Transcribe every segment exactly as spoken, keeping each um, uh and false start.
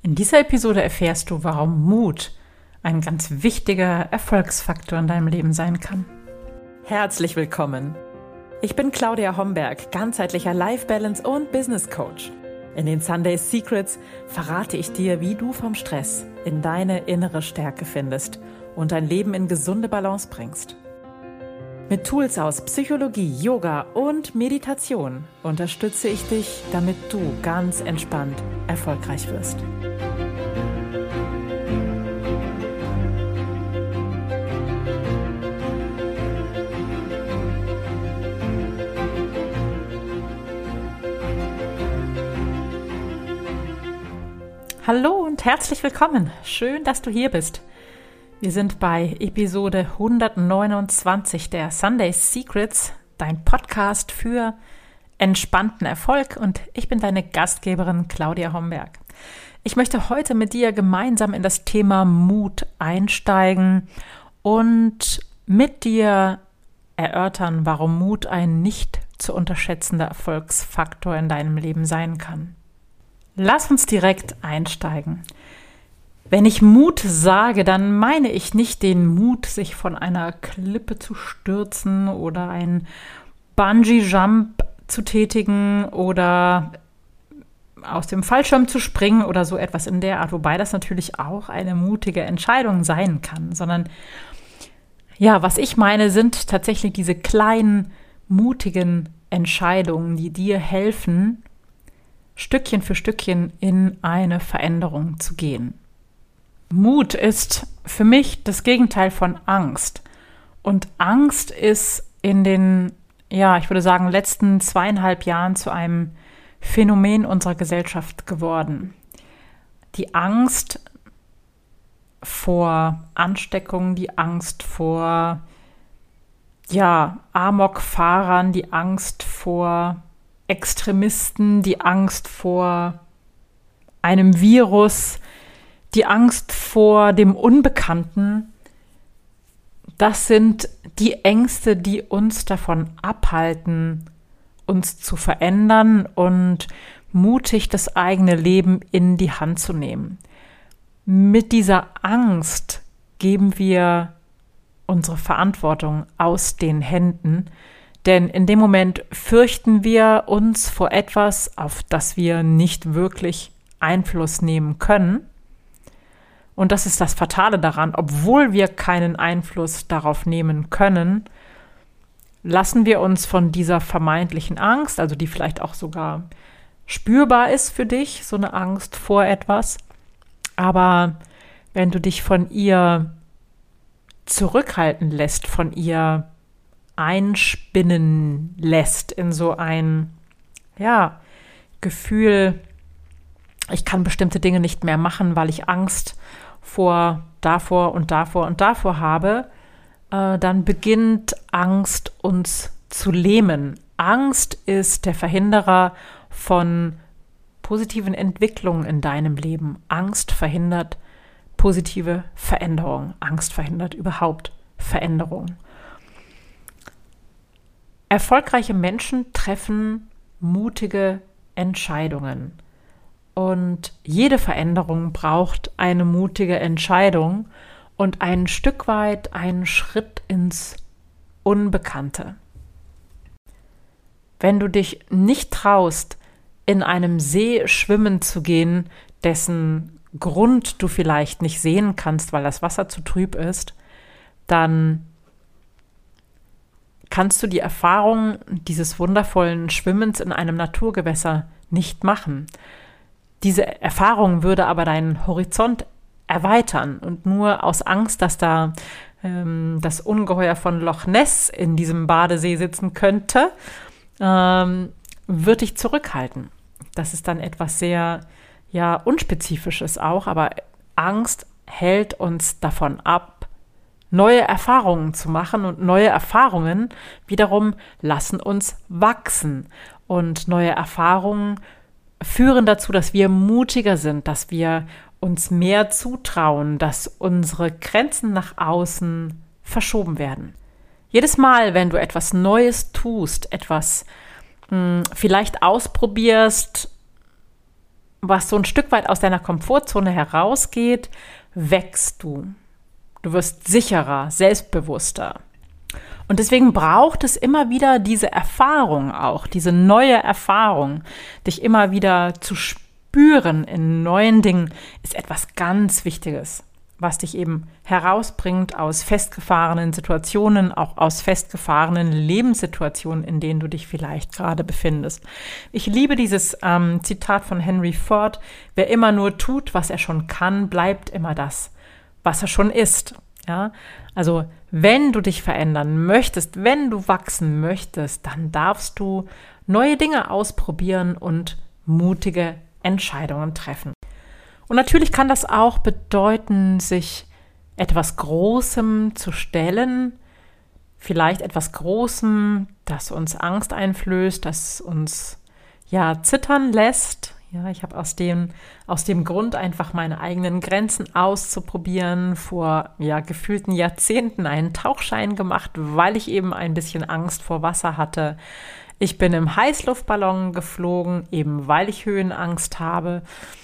In dieser Episode erfährst du, warum Mut ein ganz wichtiger Erfolgsfaktor in deinem Leben sein kann. Herzlich willkommen! Ich bin Claudia Homberg, ganzheitlicher Life Balance und Business Coach. In den Sunday Secrets verrate ich dir, wie du vom Stress in deine innere Stärke findest und dein Leben in gesunde Balance bringst. Mit Tools aus Psychologie, Yoga und Meditation unterstütze ich dich, damit du ganz entspannt erfolgreich wirst. Hallo und herzlich willkommen. Schön, dass du hier bist. Wir sind bei Episode hundertneunundzwanzig der Sunday Secrets, dein Podcast für entspannten Erfolg, und ich bin deine Gastgeberin Claudia Homberg. Ich möchte heute mit dir gemeinsam in das Thema Mut einsteigen und mit dir erörtern, warum Mut ein nicht zu unterschätzender Erfolgsfaktor in deinem Leben sein kann. Lass uns direkt einsteigen. Wenn ich Mut sage, dann meine ich nicht den Mut, sich von einer Klippe zu stürzen oder einen Bungee-Jump zu tätigen oder aus dem Fallschirm zu springen oder so etwas in der Art, wobei das natürlich auch eine mutige Entscheidung sein kann, sondern ja, was ich meine, sind tatsächlich diese kleinen, mutigen Entscheidungen, die dir helfen, Stückchen für Stückchen in eine Veränderung zu gehen. Mut ist für mich das Gegenteil von Angst. Und Angst ist in den, ja, ich würde sagen, letzten zweieinhalb Jahren zu einem Phänomen unserer Gesellschaft geworden. Die Angst vor Ansteckung, die Angst vor, ja, Amokfahrern, die Angst vor Extremisten, die Angst vor einem Virus, die Angst vor dem Unbekannten, das sind die Ängste, die uns davon abhalten, uns zu verändern und mutig das eigene Leben in die Hand zu nehmen. Mit dieser Angst geben wir unsere Verantwortung aus den Händen, denn in dem Moment fürchten wir uns vor etwas, auf das wir nicht wirklich Einfluss nehmen können. Und das ist das Fatale daran, obwohl wir keinen Einfluss darauf nehmen können, lassen wir uns von dieser vermeintlichen Angst, also die vielleicht auch sogar spürbar ist für dich, so eine Angst vor etwas, aber wenn du dich von ihr zurückhalten lässt, von ihr einspinnen lässt in so ein, ja, Gefühl, ich kann bestimmte Dinge nicht mehr machen, weil ich Angst vor davor und davor und davor habe, äh, dann beginnt Angst uns zu lähmen. Angst ist der Verhinderer von positiven Entwicklungen in deinem Leben. Angst verhindert positive Veränderung. Angst verhindert überhaupt Veränderung. Erfolgreiche Menschen treffen mutige Entscheidungen. Und jede Veränderung braucht eine mutige Entscheidung und ein Stück weit einen Schritt ins Unbekannte. Wenn du dich nicht traust, in einem See schwimmen zu gehen, dessen Grund du vielleicht nicht sehen kannst, weil das Wasser zu trüb ist, dann kannst du die Erfahrung dieses wundervollen Schwimmens in einem Naturgewässer nicht machen. Diese Erfahrung würde aber deinen Horizont erweitern, und nur aus Angst, dass da ähm, das Ungeheuer von Loch Ness in diesem Badesee sitzen könnte, ähm, würde dich zurückhalten. Das ist dann etwas sehr, ja, Unspezifisches auch, aber Angst hält uns davon ab, neue Erfahrungen zu machen, und neue Erfahrungen wiederum lassen uns wachsen, und neue Erfahrungen führen dazu, dass wir mutiger sind, dass wir uns mehr zutrauen, dass unsere Grenzen nach außen verschoben werden. Jedes Mal, wenn du etwas Neues tust, etwas mh, vielleicht ausprobierst, was so ein Stück weit aus deiner Komfortzone herausgeht, wächst du. Du wirst sicherer, selbstbewusster. Und deswegen braucht es immer wieder diese Erfahrung auch, diese neue Erfahrung, dich immer wieder zu spüren in neuen Dingen, ist etwas ganz Wichtiges, was dich eben herausbringt aus festgefahrenen Situationen, auch aus festgefahrenen Lebenssituationen, in denen du dich vielleicht gerade befindest. Ich liebe dieses ähm, Zitat von Henry Ford: Wer immer nur tut, was er schon kann, bleibt immer das, was er schon ist. Ja? Also wenn du dich verändern möchtest, wenn du wachsen möchtest, dann darfst du neue Dinge ausprobieren und mutige Entscheidungen treffen. Und natürlich kann das auch bedeuten, sich etwas Großem zu stellen, vielleicht etwas Großem, das uns Angst einflößt, das uns ja zittern lässt. Ja, ich habe aus dem, aus dem Grund einfach meine eigenen Grenzen auszuprobieren, vor ja, gefühlten Jahrzehnten einen Tauchschein gemacht, weil ich eben ein bisschen Angst vor Wasser hatte. Ich bin im Heißluftballon geflogen, eben weil ich Höhenangst habe.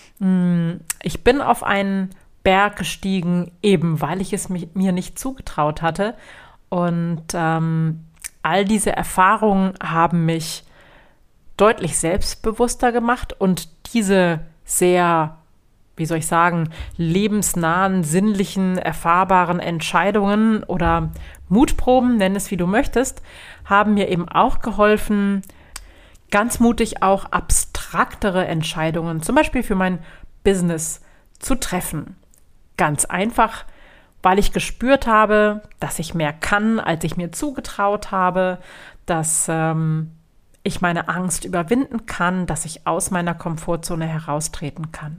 Ich bin auf einen Berg gestiegen, eben weil ich es mi- mir nicht zugetraut hatte. Und ähm, all diese Erfahrungen haben mich deutlich selbstbewusster gemacht und diese sehr, wie soll ich sagen, lebensnahen, sinnlichen, erfahrbaren Entscheidungen oder Mutproben, nenn es wie du möchtest, haben mir eben auch geholfen, ganz mutig auch abstraktere Entscheidungen, zum Beispiel für mein Business, zu treffen. Ganz einfach, weil ich gespürt habe, dass ich mehr kann, als ich mir zugetraut habe, dass ähm, ich meine Angst überwinden kann, dass ich aus meiner Komfortzone heraustreten kann.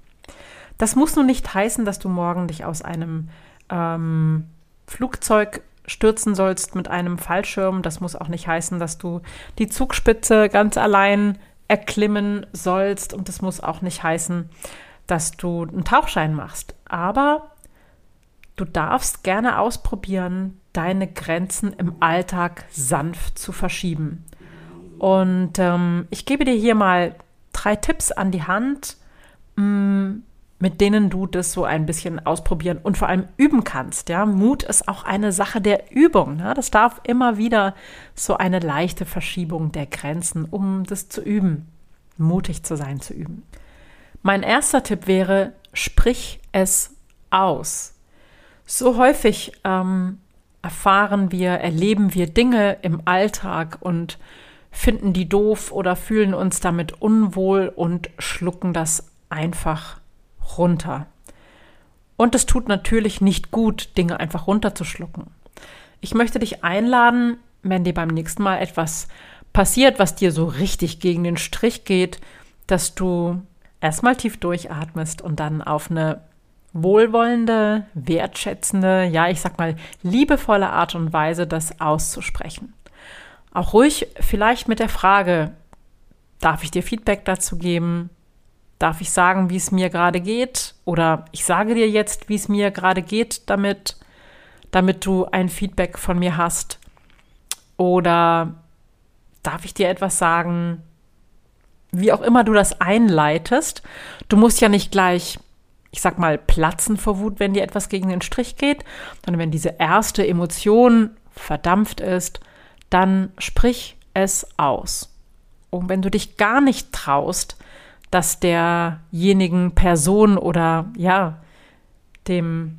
Das muss nun nicht heißen, dass du morgen dich aus einem ähm, Flugzeug stürzen sollst mit einem Fallschirm. Das muss auch nicht heißen, dass du die Zugspitze ganz allein erklimmen sollst. Und das muss auch nicht heißen, dass du einen Tauchschein machst. Aber du darfst gerne ausprobieren, deine Grenzen im Alltag sanft zu verschieben. Und ähm, ich gebe dir hier mal drei Tipps an die Hand, mh, mit denen du das so ein bisschen ausprobieren und vor allem üben kannst. Ja? Mut ist auch eine Sache der Übung. Ne? Das darf immer wieder so eine leichte Verschiebung der Grenzen, um das zu üben, mutig zu sein, zu üben. Mein erster Tipp wäre, sprich es aus. So häufig ähm, erfahren wir, erleben wir Dinge im Alltag und finden die doof oder fühlen uns damit unwohl und schlucken das einfach runter. Und es tut natürlich nicht gut, Dinge einfach runterzuschlucken. Ich möchte dich einladen, wenn dir beim nächsten Mal etwas passiert, was dir so richtig gegen den Strich geht, dass du erstmal tief durchatmest und dann auf eine wohlwollende, wertschätzende, ja, ich sag mal, liebevolle Art und Weise das auszusprechen. Auch ruhig vielleicht mit der Frage, darf ich dir Feedback dazu geben? Darf ich sagen, wie es mir gerade geht? Oder ich sage dir jetzt, wie es mir gerade geht damit, damit du ein Feedback von mir hast. Oder darf ich dir etwas sagen, wie auch immer du das einleitest. Du musst ja nicht gleich, ich sag mal, platzen vor Wut, wenn dir etwas gegen den Strich geht, sondern wenn diese erste Emotion verdampft ist, dann sprich es aus. Und wenn du dich gar nicht traust, dass derjenigen Person oder ja, dem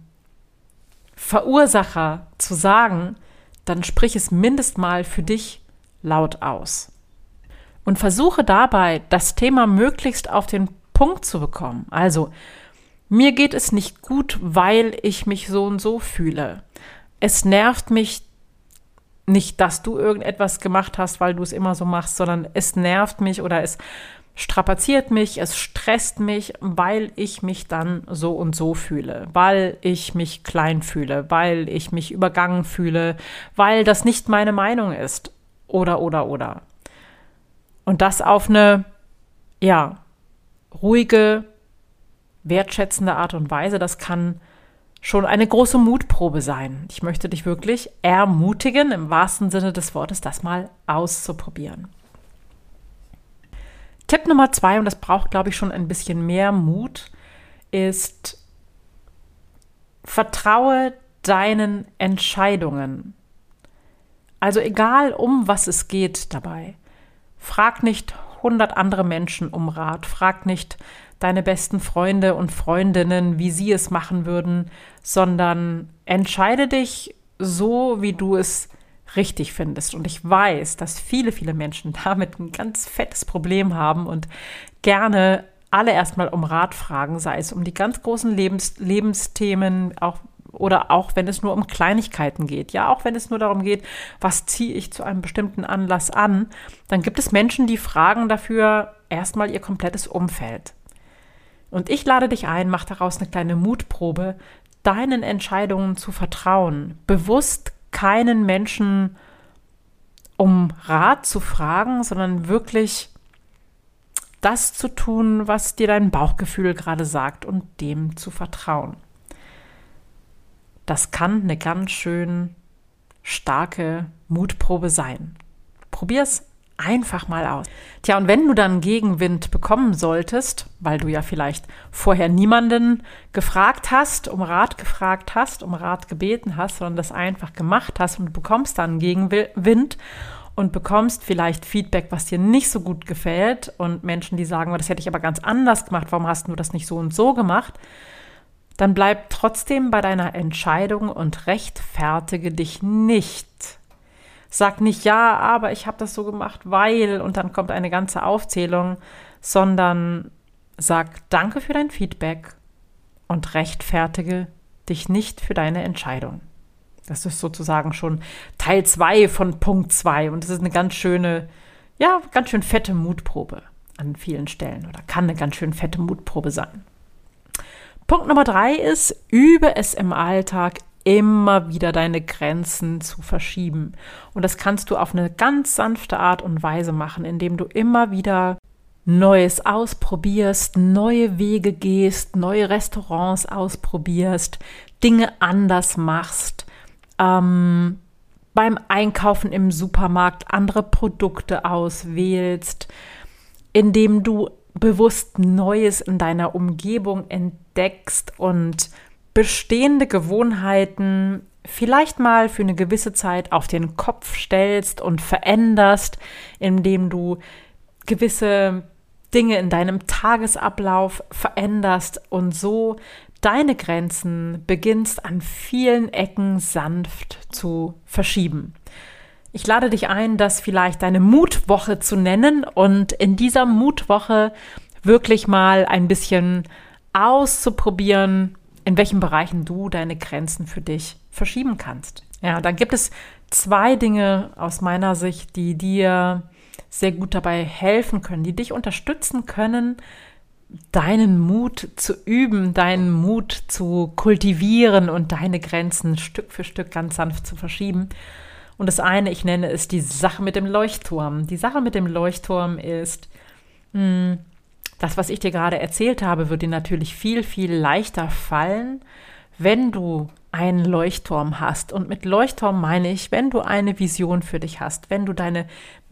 Verursacher zu sagen, dann sprich es mindestens mal für dich laut aus. Und versuche dabei, das Thema möglichst auf den Punkt zu bekommen. Also, mir geht es nicht gut, weil ich mich so und so fühle. Es nervt mich nicht, dass du irgendetwas gemacht hast, weil du es immer so machst, sondern es nervt mich oder es strapaziert mich, es stresst mich, weil ich mich dann so und so fühle, weil ich mich klein fühle, weil ich mich übergangen fühle, weil das nicht meine Meinung ist oder, oder, oder. Und das auf eine, ja, ruhige, wertschätzende Art und Weise, das kann schon eine große Mutprobe sein. Ich möchte dich wirklich ermutigen, im wahrsten Sinne des Wortes, das mal auszuprobieren. Tipp Nummer zwei, und das braucht, glaube ich, schon ein bisschen mehr Mut, ist: Vertraue deinen Entscheidungen. Also egal, um was es geht dabei. Frag nicht hundert andere Menschen um Rat. Frag nicht deine besten Freunde und Freundinnen, wie sie es machen würden, sondern entscheide dich so, wie du es richtig findest. Und ich weiß, dass viele, viele Menschen damit ein ganz fettes Problem haben und gerne alle erstmal um Rat fragen, sei es um die ganz großen Lebens- Lebensthemen, auch oder auch wenn es nur um Kleinigkeiten geht. Ja, auch wenn es nur darum geht, was ziehe ich zu einem bestimmten Anlass an, dann gibt es Menschen, die fragen dafür erstmal ihr komplettes Umfeld. Und ich lade dich ein, mach daraus eine kleine Mutprobe, deinen Entscheidungen zu vertrauen, bewusst keinen Menschen um Rat zu fragen, sondern wirklich das zu tun, was dir dein Bauchgefühl gerade sagt und dem zu vertrauen. Das kann eine ganz schön starke Mutprobe sein. Probier's einfach mal aus. Tja, und wenn du dann Gegenwind bekommen solltest, weil du ja vielleicht vorher niemanden gefragt hast, um Rat gefragt hast, um Rat gebeten hast, sondern das einfach gemacht hast und du bekommst dann Gegenwind und bekommst vielleicht Feedback, was dir nicht so gut gefällt und Menschen, die sagen, das hätte ich aber ganz anders gemacht, warum hast du das nicht so und so gemacht? Dann bleib trotzdem bei deiner Entscheidung und rechtfertige dich nicht. Sag nicht, ja, aber ich habe das so gemacht, weil, und dann kommt eine ganze Aufzählung, sondern sag danke für dein Feedback und rechtfertige dich nicht für deine Entscheidung. Das ist sozusagen schon Teil zwei von Punkt zwei und das ist eine ganz schöne, ja, ganz schön fette Mutprobe an vielen Stellen oder kann eine ganz schön fette Mutprobe sein. Punkt Nummer drei ist, übe es im Alltag immer wieder deine Grenzen zu verschieben. Und das kannst du auf eine ganz sanfte Art und Weise machen, indem du immer wieder Neues ausprobierst, neue Wege gehst, neue Restaurants ausprobierst, Dinge anders machst, ähm, beim Einkaufen im Supermarkt andere Produkte auswählst, indem du bewusst Neues in deiner Umgebung entdeckst und bestehende Gewohnheiten vielleicht mal für eine gewisse Zeit auf den Kopf stellst und veränderst, indem du gewisse Dinge in deinem Tagesablauf veränderst und so deine Grenzen beginnst an vielen Ecken sanft zu verschieben. Ich lade dich ein, das vielleicht deine Mutwoche zu nennen und in dieser Mutwoche wirklich mal ein bisschen auszuprobieren, in welchen Bereichen du deine Grenzen für dich verschieben kannst. Ja, dann gibt es zwei Dinge aus meiner Sicht, die dir sehr gut dabei helfen können, die dich unterstützen können, deinen Mut zu üben, deinen Mut zu kultivieren und deine Grenzen Stück für Stück ganz sanft zu verschieben. Und das eine, ich nenne es die Sache mit dem Leuchtturm. Die Sache mit dem Leuchtturm ist, mh, das, was ich dir gerade erzählt habe, wird dir natürlich viel, viel leichter fallen, wenn du einen Leuchtturm hast. Und mit Leuchtturm meine ich, wenn du eine Vision für dich hast, wenn du deine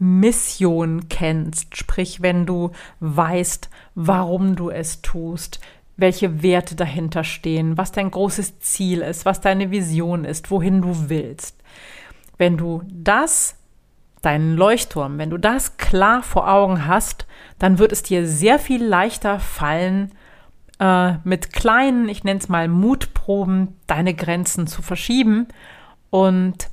Mission kennst, sprich, wenn du weißt, warum du es tust, welche Werte dahinter stehen, was dein großes Ziel ist, was deine Vision ist, wohin du willst. Wenn du das, deinen Leuchtturm, wenn du das klar vor Augen hast, dann wird es dir sehr viel leichter fallen, äh, mit kleinen, ich nenne es mal Mutproben, deine Grenzen zu verschieben und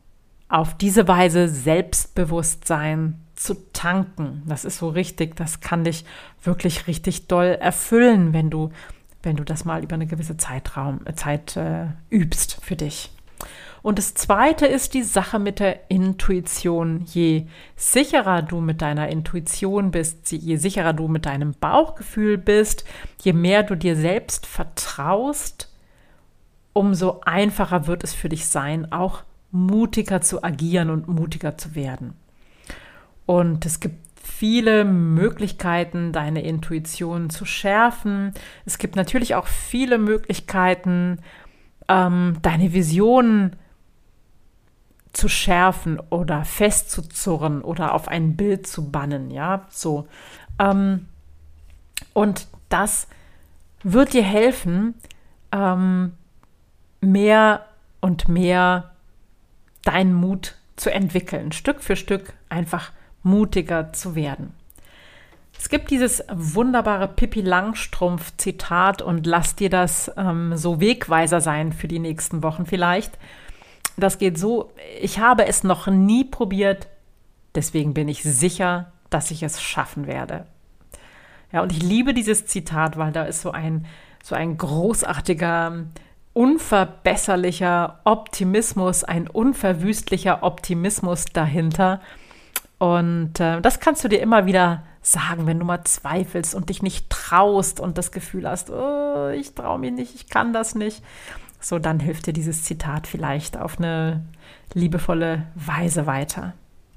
auf diese Weise Selbstbewusstsein zu tanken. Das ist so richtig, das kann dich wirklich richtig doll erfüllen, wenn du, wenn du das mal über eine gewisse Zeitraum, Zeit äh, übst für dich. Und das Zweite ist die Sache mit der Intuition. Je sicherer du mit deiner Intuition bist, je sicherer du mit deinem Bauchgefühl bist, je mehr du dir selbst vertraust, umso einfacher wird es für dich sein, auch mutiger zu agieren und mutiger zu werden. Und es gibt viele Möglichkeiten, deine Intuition zu schärfen. Es gibt natürlich auch viele Möglichkeiten, ähm, deine Vision zu schärfen oder festzuzurren oder auf ein Bild zu bannen, ja, so. Ähm, und das wird dir helfen, ähm, mehr und mehr deinen Mut zu entwickeln, Stück für Stück einfach mutiger zu werden. Es gibt dieses wunderbare Pippi Langstrumpf-Zitat und lass dir das ähm, so Wegweiser sein für die nächsten Wochen vielleicht. Das geht so: Ich habe es noch nie probiert, deswegen bin ich sicher, dass ich es schaffen werde. Ja, und ich liebe dieses Zitat, weil da ist so ein, so ein großartiger, unverbesserlicher Optimismus, ein unverwüstlicher Optimismus dahinter. Und äh, das kannst du dir immer wieder sagen, wenn du mal zweifelst und dich nicht traust und das Gefühl hast, oh, ich traue mich nicht, ich kann das nicht. So, dann hilft dir dieses Zitat vielleicht auf eine liebevolle Weise weiter.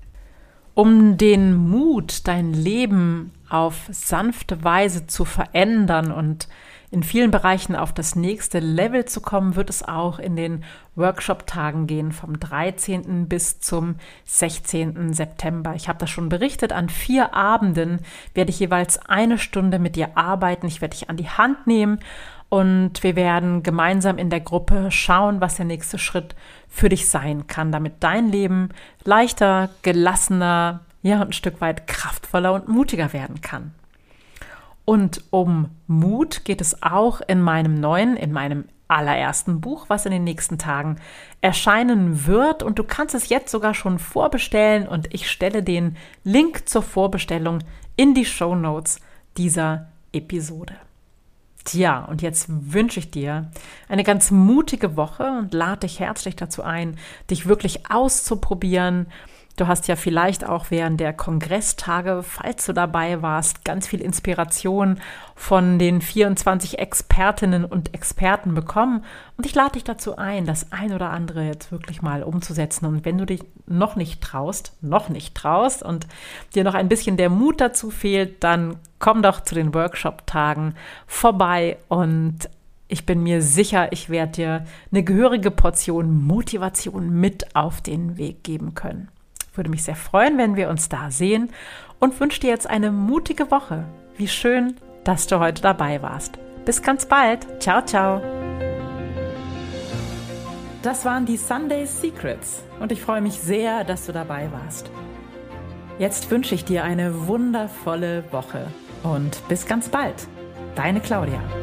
Um den Mut, dein Leben auf sanfte Weise zu verändern und in vielen Bereichen auf das nächste Level zu kommen, wird es auch in den Workshop-Tagen gehen, vom dreizehnten bis zum sechzehnten September. Ich habe das schon berichtet, an vier Abenden werde ich jeweils eine Stunde mit dir arbeiten. Ich werde dich an die Hand nehmen und wir werden gemeinsam in der Gruppe schauen, was der nächste Schritt für dich sein kann, damit dein Leben leichter, gelassener, ja, und ein Stück weit kraftvoller und mutiger werden kann. Und um Mut geht es auch in meinem neuen, in meinem allerersten Buch, was in den nächsten Tagen erscheinen wird. Und du kannst es jetzt sogar schon vorbestellen und ich stelle den Link zur Vorbestellung in die Shownotes dieser Episode. Tja, und jetzt wünsche ich dir eine ganz mutige Woche und lade dich herzlich dazu ein, dich wirklich auszuprobieren. Du hast ja vielleicht auch während der Kongresstage, falls du dabei warst, ganz viel Inspiration von den vierundzwanzig Expertinnen und Experten bekommen. Und ich lade dich dazu ein, das ein oder andere jetzt wirklich mal umzusetzen. Und wenn du dich noch nicht traust, noch nicht traust und dir noch ein bisschen der Mut dazu fehlt, dann komm doch zu den Workshop-Tagen vorbei und ich bin mir sicher, ich werde dir eine gehörige Portion Motivation mit auf den Weg geben können. Würde mich sehr freuen, wenn wir uns da sehen und wünsche dir jetzt eine mutige Woche. Wie schön, dass du heute dabei warst. Bis ganz bald. Ciao, ciao. Das waren die Sunday Secrets und ich freue mich sehr, dass du dabei warst. Jetzt wünsche ich dir eine wundervolle Woche und bis ganz bald. Deine Claudia.